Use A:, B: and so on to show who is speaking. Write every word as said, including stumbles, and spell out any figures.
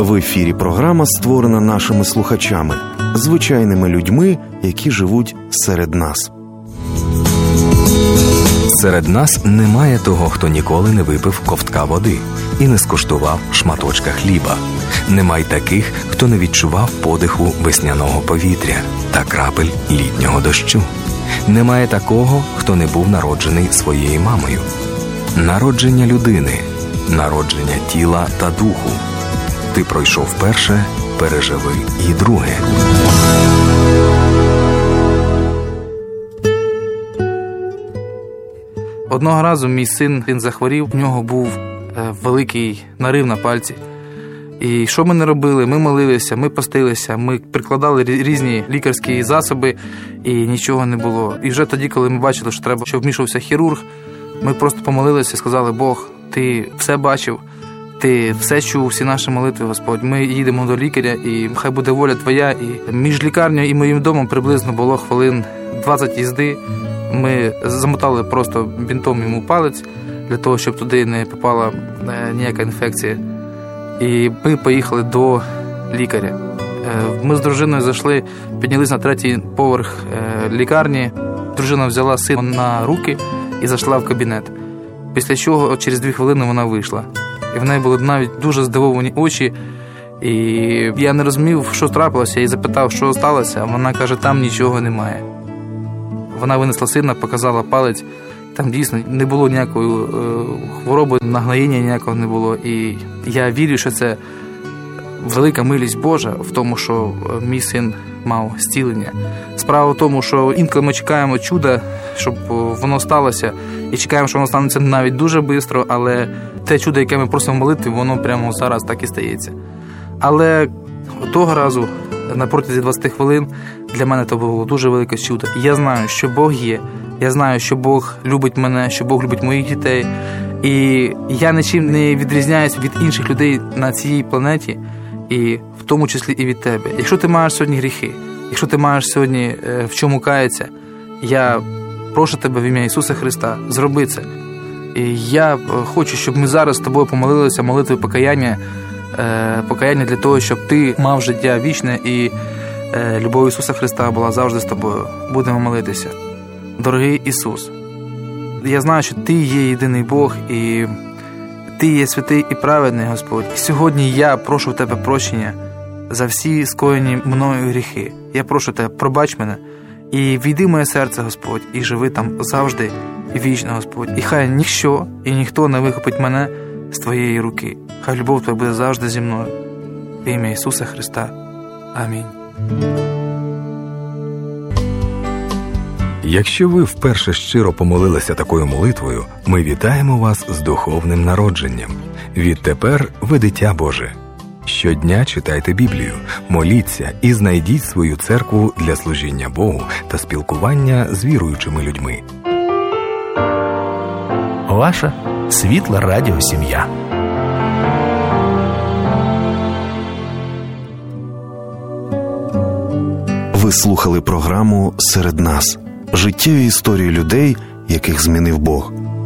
A: В ефірі програма створена нашими слухачами, звичайними людьми, які живуть серед нас.
B: Серед нас немає того, хто ніколи не випив ковтка води і не скуштував шматочка хліба. Немає таких, хто не відчував подиху весняного повітря та крапель літнього дощу. Немає такого, хто не був народжений своєю мамою. Народження людини, народження тіла та духу. Ти пройшов перше, переживи і друге.
C: Одного разу мій син, він захворів, в нього був е, великий нарив на пальці. І що ми не робили? Ми молилися, ми постилися, ми прикладали різні лікарські засоби, і нічого не було. І вже тоді, коли ми бачили, що треба, щоб вмішувався хірург, ми просто помолилися і сказали: Бог, ти все бачив, ти все чув, всі наші молитви, Господь. Ми їдемо до лікаря, і хай буде воля Твоя. І між лікарнею і моїм домом приблизно було хвилин двадцять їзди. Ми замотали просто бінтом йому палець, для того, щоб туди не попала ніяка інфекція. І ми поїхали до лікаря. Ми з дружиною зайшли, піднялися на третій поверх лікарні. Дружина взяла сина на руки і зайшла в кабінет. Після чого через дві хвилини вона вийшла. І в неї були навіть дуже здивовані очі. І я не розумів, що трапилося, і запитав, що сталося. Вона каже, там нічого немає. Вона винесла сина, показала палець. Там дійсно не було ніякої е, хвороби, нагноєння ніякого не було. І я вірю, що це велика милість Божа в тому, що мій син мав зцілення. Справа в тому, що інколи ми чекаємо чуда, щоб воно сталося, і чекаємо, що воно станеться навіть дуже швидко, але те чудо, яке ми просимо молитви, воно прямо зараз так і стається. Але того разу, на протязі двадцять хвилин, для мене це було дуже велике чудо. І я знаю, що Бог є. Я знаю, що Бог любить мене, що Бог любить моїх дітей. І я нічим не відрізняюсь від інших людей на цій планеті, і в тому числі і від тебе. Якщо ти маєш сьогодні гріхи, якщо ти маєш сьогодні в чому каятися, я прошу тебе в ім'я Ісуса Христа, зроби це. І я хочу, щоб ми зараз з тобою помолилися молитвою покаяння, покаяння для того, щоб ти мав життя вічне і любов Ісуса Христа була завжди з тобою. Будемо молитися. Дорогий Ісус, я знаю, що Ти є єдиний Бог, і Ти є святий і праведний, Господь. І сьогодні я прошу в Тебе прощення за всі скоєні мною гріхи. Я прошу Тебе, пробач мене, і війди в моє серце, Господь, і живи там завжди і вічно, Господь. І хай ніщо і ніхто не вихопить мене з Твоєї руки. Хай любов Твоя буде завжди зі мною. В ім'я Ісуса Христа. Амінь.
B: Якщо ви вперше щиро помолилися такою молитвою, ми вітаємо вас з духовним народженням. Відтепер ви дитя Боже. Щодня читайте Біблію, моліться і знайдіть свою церкву для служіння Богу та спілкування з віруючими людьми.
D: Ваша світла радіосім'я.
A: Ви слухали програму «Серед нас». Життєві історії людей, яких змінив Бог.